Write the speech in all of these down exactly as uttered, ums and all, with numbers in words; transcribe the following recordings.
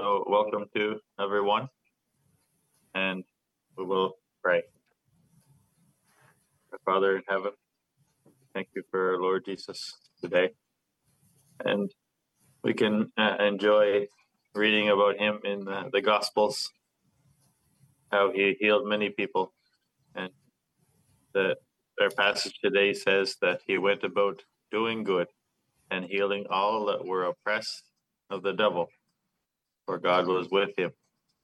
So welcome to everyone, and we will pray. Our Father in heaven, thank you for our Lord Jesus today. And we can uh, enjoy reading about him in the, the Gospels, how he healed many people. And the, our passage today says that he went about doing good and healing all that were oppressed of the devil, for God was with him.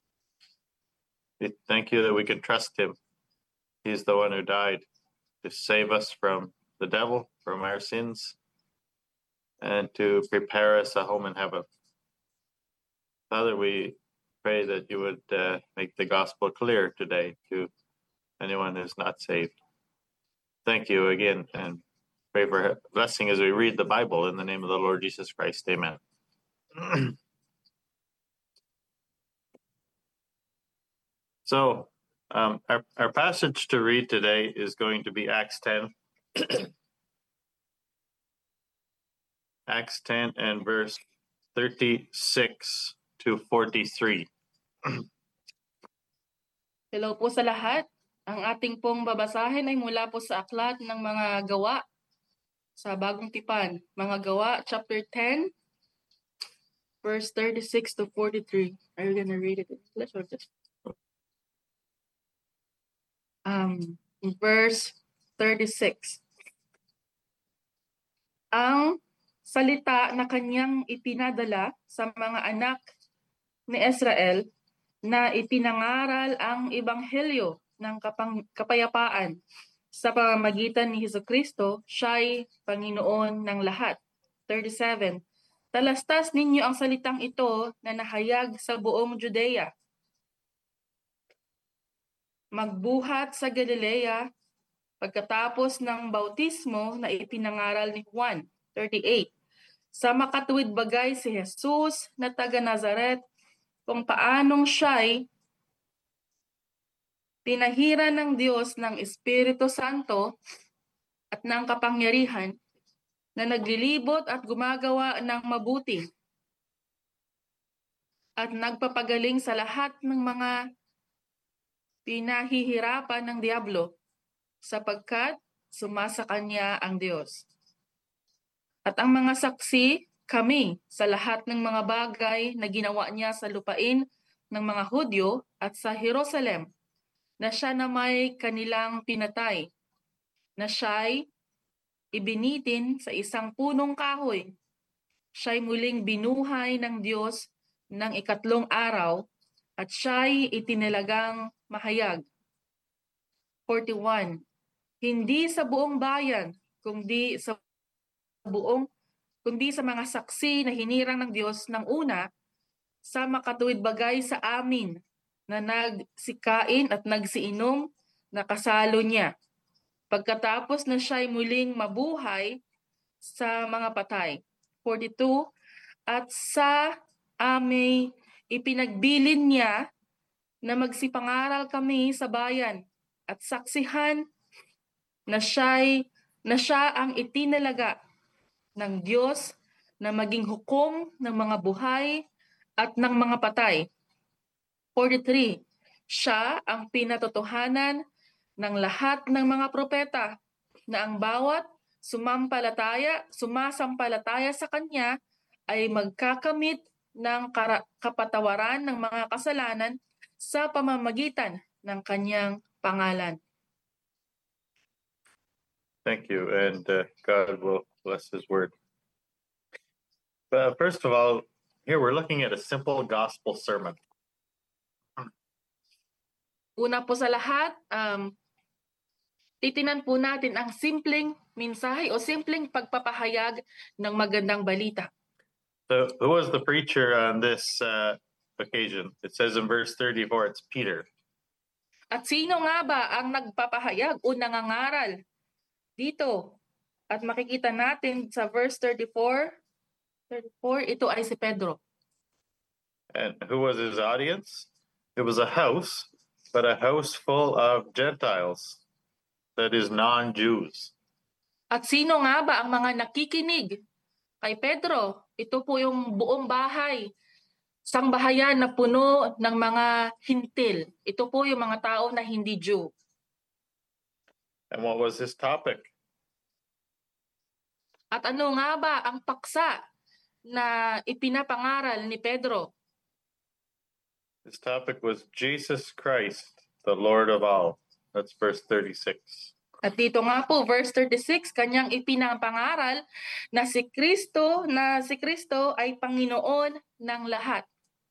We thank you that we can trust him. He's the one who died to save us from the devil, from our sins, and to prepare us a home in heaven. Father, we pray that you would uh, make the gospel clear today to anyone who's not saved. Thank you again, and pray for blessing as we read the Bible in the name of the Lord Jesus Christ. Amen. So, um, our, our passage to read today is going to be Acts ten. Acts ten and verse thirty-six to forty-three. Hello po sa lahat. Ang ating pong babasahin ay mula po sa aklat ng mga gawa sa Bagong Tipan. Mga gawa, chapter ten, verse thirty-six to forty-three. Are you gonna read it in English or just? Um, verse thirty-six. Ang salita na kanyang ipinadala sa mga anak ni Israel na ipinangaral ang ebanghelyo ng kapang, kapayapaan sa pamamagitan ni Jesucristo, siya'y Panginoon ng lahat. thirty-seven. Talastas ninyo ang salitang ito na nahayag sa buong Judea. Magbuhat sa Galilea pagkatapos ng bautismo na ipinangaral ni Juan. thirty-eight. Sa makatuwid bagay si Jesus na taga Nazaret, kung paanong siya'y tinahiran ng Diyos ng Espiritu Santo at ng kapangyarihan na naglilibot at gumagawa ng mabuti at nagpapagaling sa lahat ng mga pinahihirapan ng diablo sapagkat sumasa kanya ang Diyos. At ang mga saksi, kami sa lahat ng mga bagay na ginawa niya sa lupain ng mga Hudyo at sa Jerusalem, na siya na may kanilang pinatay, na siya'y ibinitin sa isang punong kahoy. Siya'y muling binuhay ng Diyos ng ikatlong araw at siya'y itinalagang mahayag. forty-one. Hindi sa buong bayan, kundi sa buong kundi sa mga saksi na hinirang ng Diyos ng una sa makatuwid bagay sa amin na nagsikain at nagsiinom na kasalo niya. Pagkatapos na siya'y muling mabuhay sa mga patay. forty-two. At sa aming ipinagbilin niya na magsipangaral kami sa bayan at saksihan na siya'y na siya ang itinalaga ng Diyos na maging hukom ng mga buhay at ng mga patay. forty-three. Siya ang pinatotohanan ng lahat ng mga propeta na ang bawat sumampalataya, sumasampalataya sa kanya ay magkakamit ng kara- kapatawaran ng mga kasalanan sa pamamagitan ng kanyang pangalan. Thank you, and uh, God will bless his word. But first of all, here we're looking at a simple gospel sermon. Una po sa lahat, um, titinan po natin ang simpleng mensahe o simpleng pagpapahayag ng magandang balita. So who was the preacher on this uh, occasion? It says in verse thirty-four, it's Peter. At sino nga ba ang nagpapahayag o nangangaral dito? At makikita natin sa verse thirty-four, thirty-four, ito ay si Pedro. And who was his audience? It was a house, but a house full of Gentiles, that is non-Jews. At sino nga ba ang mga nakikinig kay Pedro? Ito po yung buong bahay sangbahayan na puno ng mga hintil. Ito po yung mga tao na hindi Jew. And what was his topic? At ano nga ba ang paksa na ipinapangaral ni Pedro? His topic was Jesus Christ, the Lord of all. That's verse thirty-six. At dito nga po, verse thirty-six, kanyang ipinapangaral na si Kristo, na si Kristo ay Panginoon ng lahat.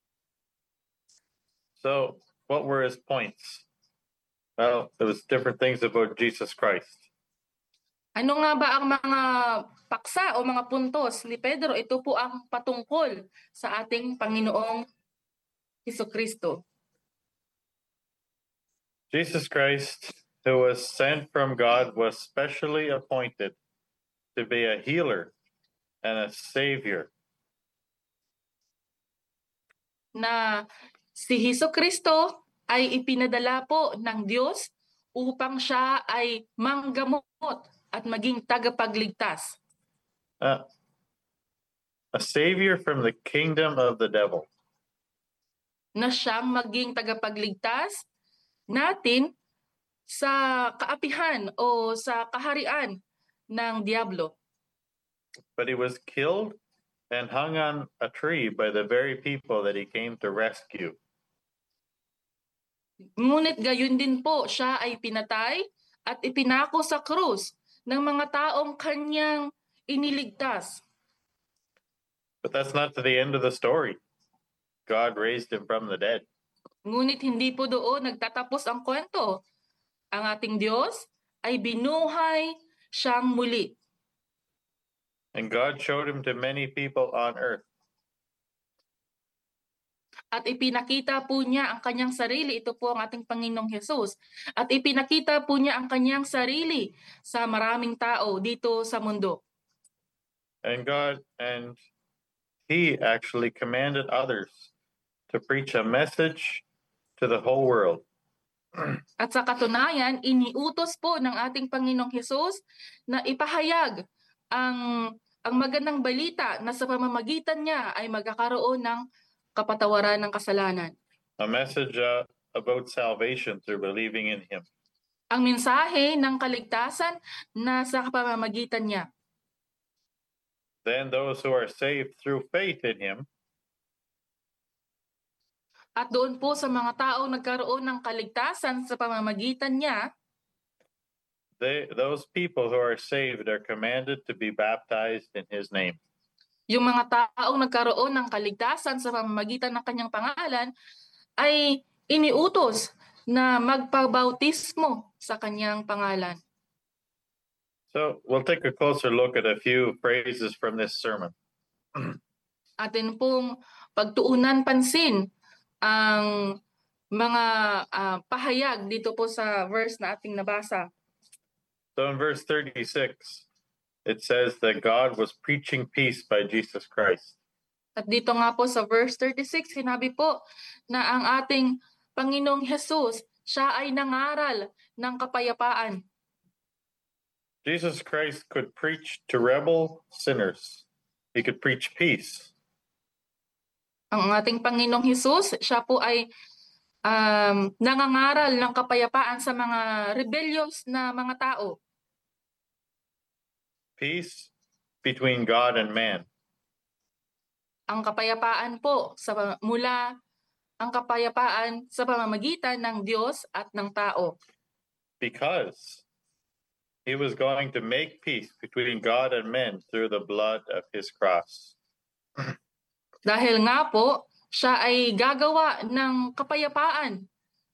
So, what were his points? Well, there was different things about Jesus Christ. Ano nga ba ang mga paksa o mga puntos ni Pedro? Ito po ang patungkol sa ating Panginoong Hesukristo. Jesus Christ, who was sent from God, was specially appointed to be a healer and a savior. Na si Hesukristo ay ipinadala po ng Diyos upang siya ay manggamot at maging tagapagligtas. Uh, a savior from the kingdom of the devil. Na siyang maging tagapagligtas natin sa kaapihan o sa kaharian ng Diablo. But he was killed and hung on a tree by the very people that he came to rescue. Ngunit gayon din po, siya ay pinatay at ipinako sa krus ng mga taong kanyang iniligtas. But that's not to the end of the story. God raised him from the dead. Ngunit hindi po doon nagtatapos ang kwento. Ang ating Diyos ay binuhay siyang muli. And God showed him to many people on earth. At ipinakita po niya ang kanyang sarili. Ito po ang ating Panginoong Hesus. At ipinakita po niya ang kanyang sarili sa maraming tao dito sa mundo. And God, and he actually commanded others to preach a message to the whole world. At sa katunayan, iniutos po ng ating Panginoong Hesus na ipahayag ang, ang magandang balita na sa pamamagitan niya ay magkakaroon ng kapatawaran ng kasalanan. A message uh, about salvation through believing in him. Ang mensahe ng kaligtasan na sa pamamagitan niya. Then those who are saved through faith in him, at doon po sa mga taong nagkaroon ng kaligtasan sa pamamagitan niya, they, those people who are saved are commanded to be baptized in his name. Yung mga taong nagkaroon ng kaligtasan sa pamamagitan ng kanyang pangalan ay iniutos na magpabautismo sa kanyang pangalan. So we'll take a closer look at a few phrases from this sermon. Atin pong pagtuunan pansin ang mga uh, pahayag dito po sa verse na ating nabasa. So in verse thirty-six, it says that God was preaching peace by Jesus Christ. At dito nga po sa verse thirty-six, sinabi po na ang ating Panginoong Hesus, siya ay nangaral ng kapayapaan. Jesus Christ could preach to rebel sinners. He could preach peace. Ang ating Panginoong Hesus, siya po ay um, nangangaral ng kapayapaan sa mga rebellious na mga tao. Peace between God and man. Ang kapayapaan po sa mula ang kapayapaan sa pamamagitan ng Diyos at ng tao. Because he was going to make peace between God and men through the blood of his cross. Dahil nga po, siya ay gagawa ng kapayapaan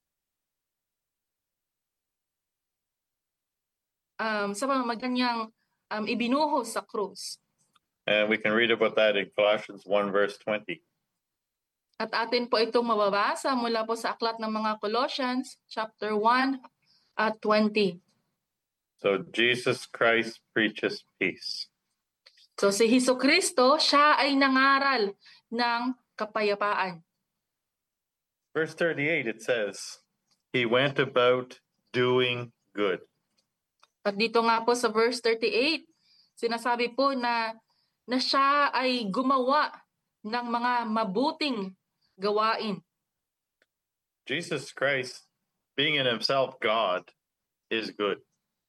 um, sa pamamagitan niyang um, ibinuhos sa krus. And we can read about that in Colossians one verse twenty. At atin po itong mababasa mula po sa aklat ng mga Colossians chapter one at twenty. So Jesus Christ preaches peace. So si Hesukristo, siya ay nangaral ng kapayapaan. Verse thirty-eight, it says, he went about doing good. At dito nga po sa verse thirty-eight, sinasabi po na, na siya ay gumawa ng mga mabuting gawain. Jesus Christ, being in himself God, is good.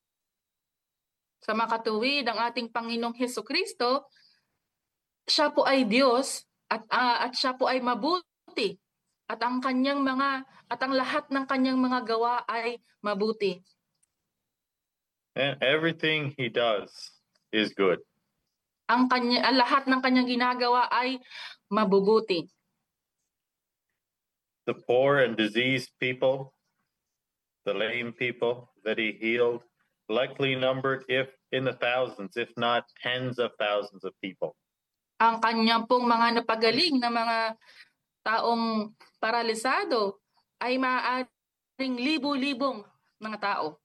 Sa makatuwid, ang ating Panginoong Hesukristo, siya po ay Diyos at uh, at siya po ay mabuti. At ang kanyang mga at ang lahat ng kanyang mga gawa ay mabuti. And everything he does is good. Ang kanya ang lahat ng kanyang ginagawa ay mabubuti. The poor and diseased people, the lame people that he healed, likely numbered if in the thousands, if not tens of thousands of people. Ang kanyang pong mga napagaling na mga taong paralisado ay maaaring libo-libong mga tao.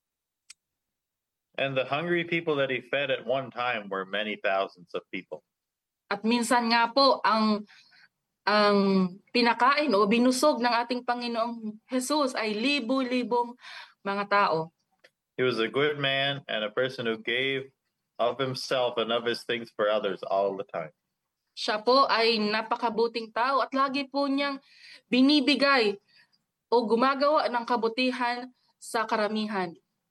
And the hungry people that he fed at one time were many thousands of people. At minsan nga po ang ang pinakain o binusog ng ating Panginoong Jesus ay libo-libong mga tao. He was a good man and a person who gave of himself and of his things for others all the time. Siya po ay napakabuting tao at lagi po niyang binibigay o gumagawa ng kabutihan sa karamihan.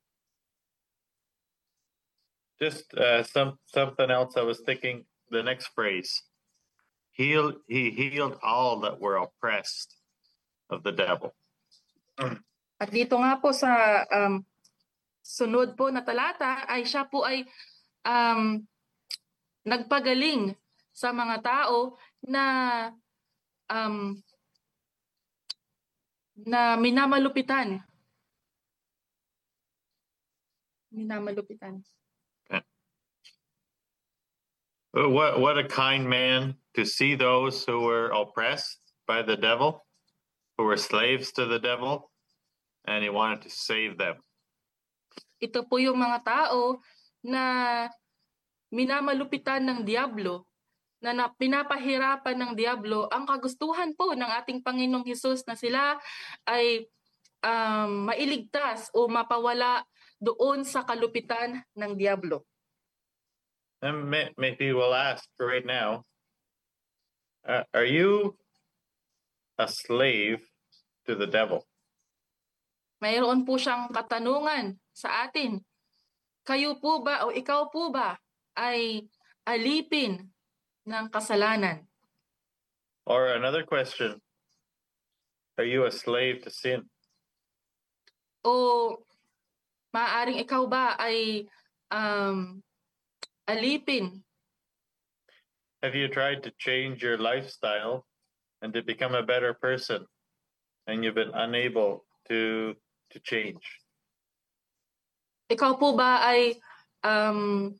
Just uh, some something else I was thinking, the next phrase. Healed, he healed all that were oppressed of the devil. At dito nga po sa um, sunod po na talata ay siya po ay um, nagpagaling sa mga tao na um, na minamalupitan. Minamalupitan. What what a kind man to see those who were oppressed by the devil, who were slaves to the devil, and he wanted to save them. Ito po yung mga tao na minamalupitan ng diablo, na, na pinapahirapan ng diablo. Ang kagustuhan po ng ating Panginoong Hesus na sila ay um, mailigtas o mapawala doon sa kalupitan ng diablo. And may, maybe we'll ask right now, uh, are you a slave to the devil? Mayroon po siyang katanungan sa atin. Kayo po ba o ikaw po ba ay alipin ng kasalanan? Or another question, are you a slave to sin? O maaaring ikaw ba ay um, alipin? Have you tried to change your lifestyle and to become a better person, and you've been unable to to change? Ikaw po ba ay um,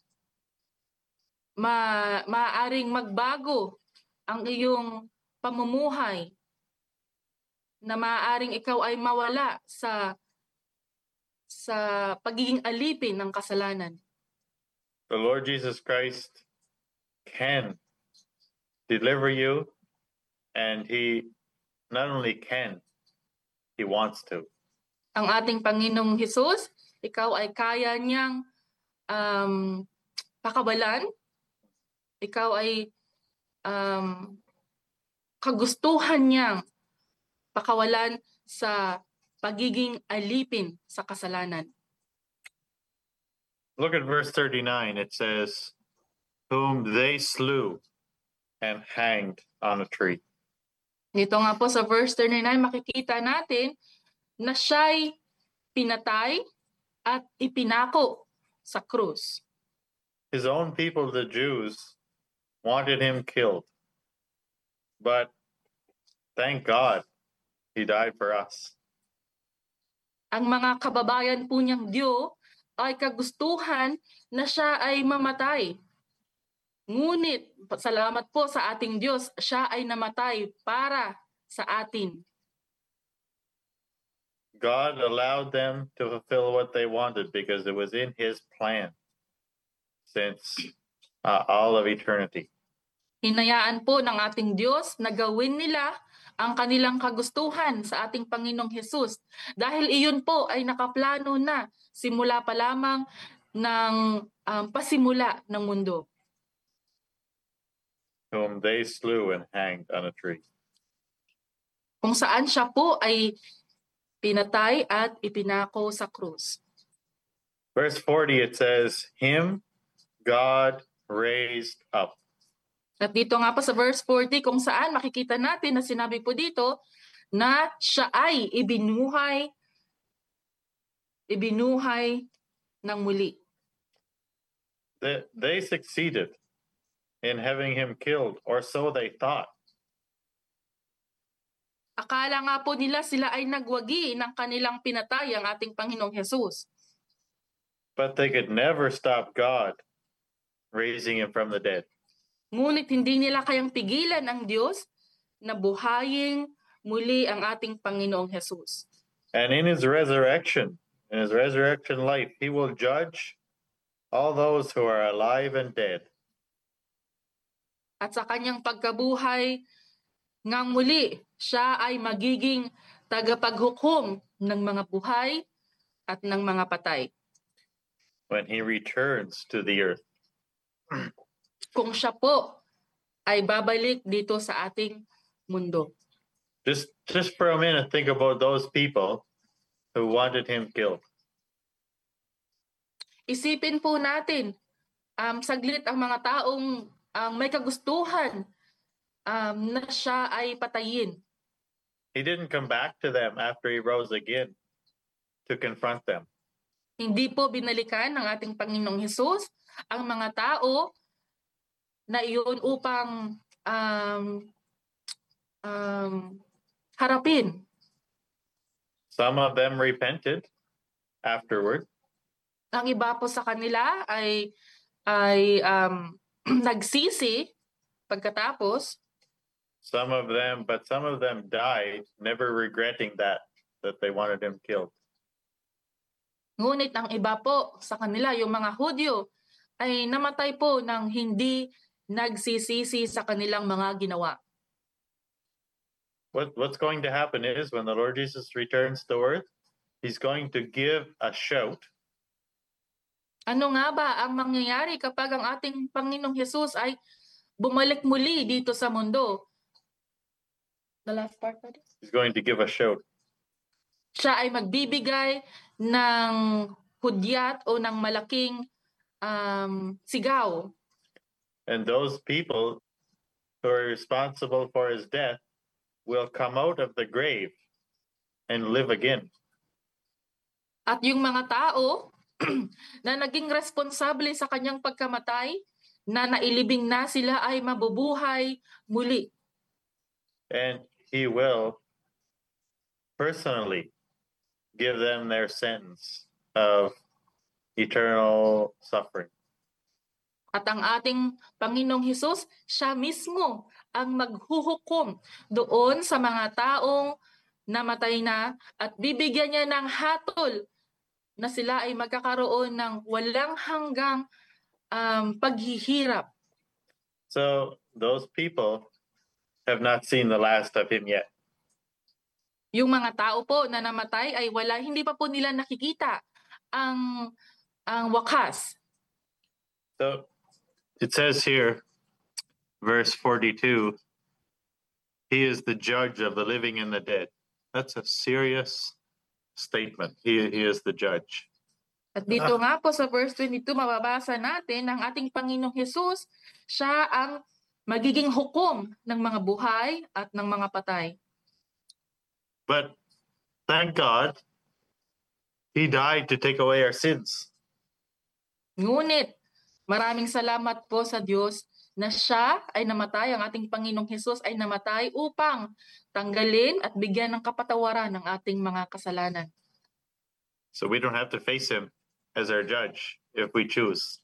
ma maaaring magbago ang iyong pamumuhay na maaaring ikaw ay mawala sa sa pagiging alipin ng kasalanan? The Lord Jesus Christ can deliver you, and he not only can, he wants to. Ang ating Panginoong Hesus, ikaw ay kaya niyang um, pakabalan. Ikaw ay um, kagustuhan niyang pakawalan sa pagiging alipin sa kasalanan. Look at verse thirty-nine. It says, whom they slew and hanged on a tree. Dito nga po sa verse thirty-nine, makikita natin na siya'y pinatay at ipinako sa krus. His own people, the Jews, wanted him killed. But thank God, he died for us. Ang mga kababayan po niyang Diyo ay kagustuhan na siya ay mamatay. Ngunit, salamat po sa ating Diyos, siya ay namatay para sa atin. God allowed them to fulfill what they wanted because it was in his plan since uh, all of eternity. Hinayaan po ng ating Diyos na gawin nila ang kanilang kagustuhan sa ating Panginoong Hesus dahil iyon po ay nakaplano na simula pa lamang ng um, pasimula ng mundo. Whom they slew and hanged on a tree. kung saan siya po ay pinatay at ipinako sa krus. Verse forty, it says, him God raised up. At dito nga po sa verse forty, kung saan makikita natin na sinabi po dito na siya ay ibinuhay, ibinuhay ng muli. They, they succeeded in having him killed, or so they thought. Akala nga po nila sila ay nagwagi ng kanilang pinatay ang ating Panginoong Hesus. But they could never stop God raising him from the dead. Ngunit hindi nila kayang pigilan ang Diyos na buhayin muli ang ating Panginoong Hesus. And in his resurrection, in his resurrection life, he will judge all those who are alive and dead. At sa kanyang pagkabuhay ngang muli, siya ay magiging tagapaghukom ng mga buhay at ng mga patay. When he returns to the earth. Kung siya po ay babalik dito sa ating mundo. Just, just for a minute, think about those people who wanted him killed. Isipin po natin, um, saglit ang mga taong um, may kagustuhan um, na siya ay patayin. He didn't come back to them after he rose again to confront them. Hindi po binalikan ng ating Panginoong Hesus ang mga tao na iyon upang um, um, harapin. Some of them repented afterward. Ang iba po sa kanila ay ay um, nagsisi pagkatapos. Some of them, but some of them died, never regretting that that they wanted him killed. Ngunit ang iba po sa kanila, yung mga Hudyo, ay namatay po ng hindi nagsisisi sa kanilang mga ginawa. What what's going to happen is when the Lord Jesus returns to earth, he's going to give a shout. Ano nga ba ang mangyayari kapag ang ating Panginoong Hesus ay bumalik muli dito sa mundo? The last part of it. He's going to give a shout. Siya ay magbibigay ng hudyat o ng malaking um, sigaw. And those people who are responsible for his death will come out of the grave and live again. At yung mga tao na naging responsable sa kanyang pagkamatay, na nailibing na sila ay mabubuhay muli. And he will personally give them their sentence of eternal suffering. At ang ating Panginoong Hesus, siya mismo ang maghuhukom doon sa mga taong namatay na at bibigyan niya ng hatol na sila ay magkakaroon ng walang hanggang um, paghihirap. So those people have not seen the last of him yet. Yung mga tao po na namatay ay wala, hindi pa po nila nakikita ang ang wakas. So it says here, verse forty-two, he is the judge of the living and the dead. That's a serious statement. He, he is the judge. At dito nga po sa verse twenty-two, mababasa natin ang ating Panginoong Hesus, siya ang magiging hukom ng mga buhay at ng mga patay. But thank God, he died to take away our sins. Ngunit, maraming salamat po sa Diyos na siya ay namatay, ang ating Panginoong Hesus ay namatay upang tanggalin at bigyan ng kapatawaran ng ating mga kasalanan. So we don't have to face him as our judge if we choose.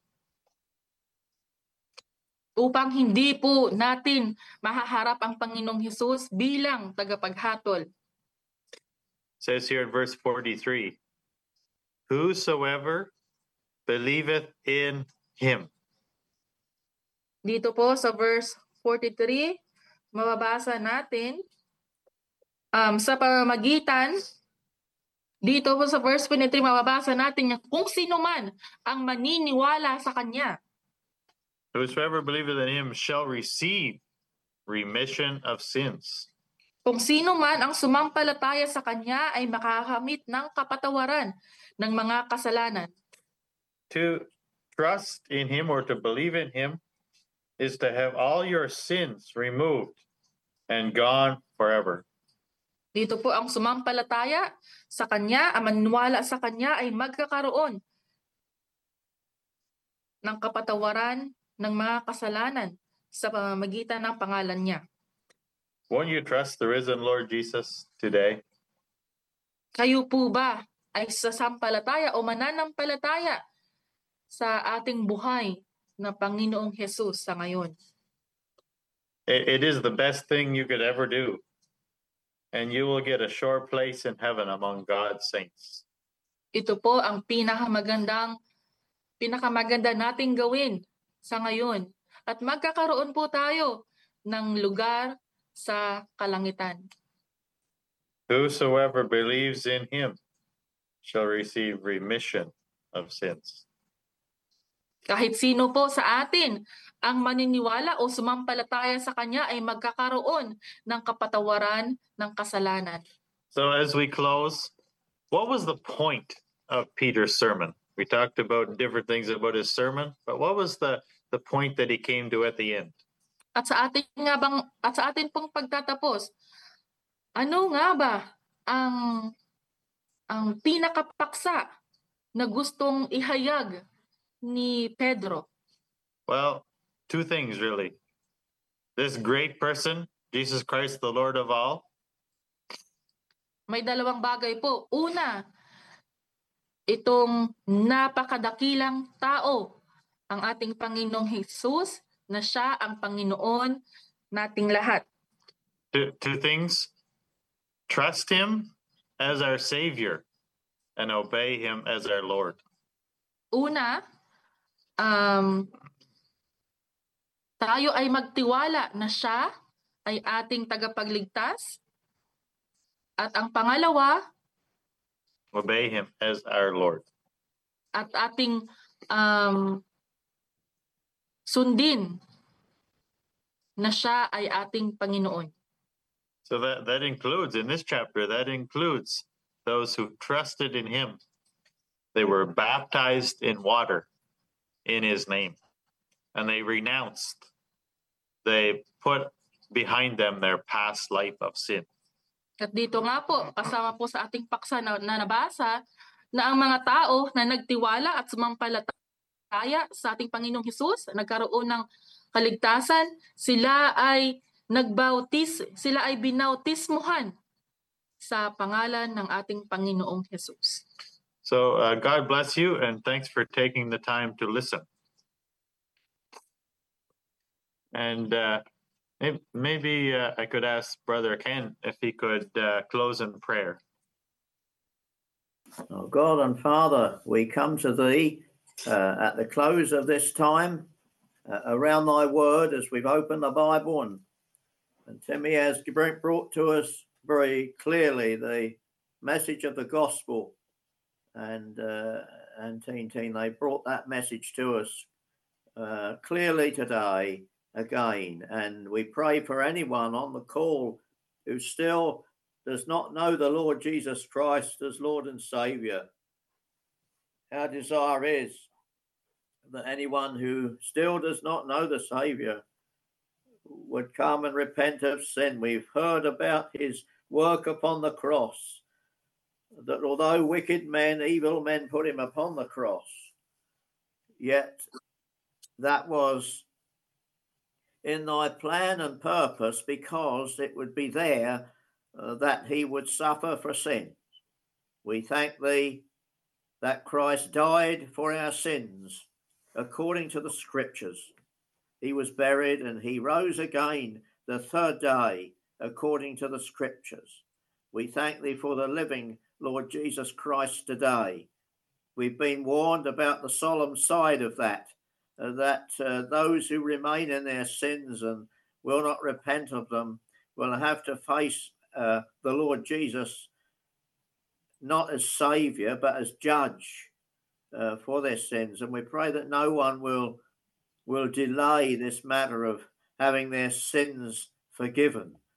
Upang hindi po natin mahaharap ang Panginoong Hesus bilang tagapaghatol. It says here in verse forty-three, whosoever believeth in him. Dito po sa verse forty-three, mababasa natin um, sa pamamagitan, dito po sa verse twenty-three, mababasa natin kung sino man ang maniniwala sa Kanya. Whosoever believeth in him shall receive remission of sins. Kung sino man ang sumampalataya sa kanya ay makakamit ng kapatawaran ng mga kasalanan. To trust in him or to believe in him is to have all your sins removed and gone forever. Dito po ang sumampalataya sa kanya, ang maniniwala sa kanya ay magkakaroon ng kapatawaran ng mga kasalanan sa pamamagitan ng pangalan niya. Won't you trust the risen Lord Jesus today? Kayo po ba ay sasampalataya o mananampalataya sa ating buhay na Panginoong Jesus sa ngayon? It, it is the best thing you could ever do. And you will get a sure place in heaven among God's saints. Ito po ang pinakamagandang, pinakamaganda nating gawin sa ngayon. At magkakaroon po tayo ng lugar sa kalangitan. Whosoever believes in him shall receive remission of sins. Kahit sino po sa atin ang maniniwala o sumampalataya sa kanya ay magkakaroon ng kapatawaran ng kasalanan. So as we close, what was the point of Peter's sermon? We talked about different things about his sermon, but what was the, the point that he came to at the end? At sa atin nga bang at sa atin pong pagtatapos, ano nga ba ang ang pinakapaksa na gustong ihayag ni Pedro? Well, two things really. This great person, Jesus Christ, the Lord of all. May dalawang bagay po. Una, itong napakadakilang tao, ang ating Panginoong Jesus, na siya ang Panginoon nating lahat. Two, two things. Trust him as our Savior and obey him as our Lord. Una, um, tayo ay magtiwala na siya ay ating tagapagligtas. At ang pangalawa, obey him as our Lord. At ating um, sundin na siya ay ating Panginoon. So that, that includes, in this chapter, that includes those who trusted in him. They were baptized in water in his name. And they renounced. They put behind them their past life of sin. At dito nga po, kasama po sa ating paksa na, na nabasa, na ang mga tao na nagtiwala at sumampalataya sa ating Panginoong Hesus, nagkaroon ng kaligtasan, sila ay nagbautis, sila ay binautismuhan sa pangalan ng ating Panginoong Hesus. So uh, God bless you and thanks for taking the time to listen. And uh, maybe, maybe uh, I could ask Brother Ken if he could uh, close in prayer. Oh, God and Father, we come to Thee uh, at the close of this time uh, around Thy Word as we've opened the Bible, and, and Timmy has brought to us very clearly the message of the gospel, and uh, and Teen Teen, they brought that message to us uh, clearly today again, and we pray for anyone on the call who still does not know the Lord Jesus Christ as Lord and Saviour. Our desire is that anyone who still does not know the Saviour would come and repent of sin. We've heard about his work upon the cross, that although wicked men, evil men put him upon the cross, yet that was in thy plan and purpose, because it would be there uh, that he would suffer for sin. We thank thee that Christ died for our sins according to the scriptures. He was buried and he rose again the third day according to the scriptures. We thank thee for the living Lord Jesus Christ today. We've been warned about the solemn side of that, uh, that uh, those who remain in their sins and will not repent of them will have to face uh, the Lord Jesus not as Saviour but as Judge uh, for their sins. And we pray that no one will will delay this matter of having their sins forgiven.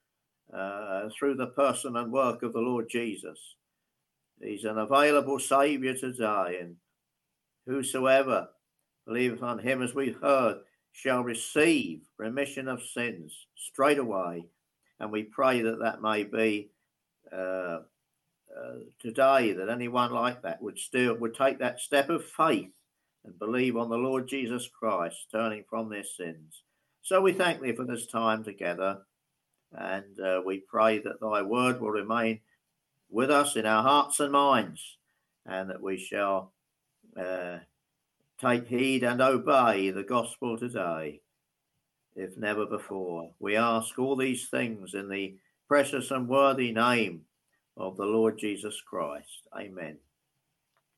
uh, through the person and work of the Lord Jesus. He's an available Saviour today, and whosoever believeth on him, as we've heard, shall receive remission of sins straight away. And we pray that that may be uh, uh, today, that anyone like that would still would take that step of faith and believe on the Lord Jesus Christ, turning from their sins. So we thank thee for this time together, and uh, we pray that thy word will remain with us in our hearts and minds, and that we shall uh, take heed and obey the gospel today, if never before. We ask all these things in the precious and worthy name of the Lord Jesus Christ. Amen.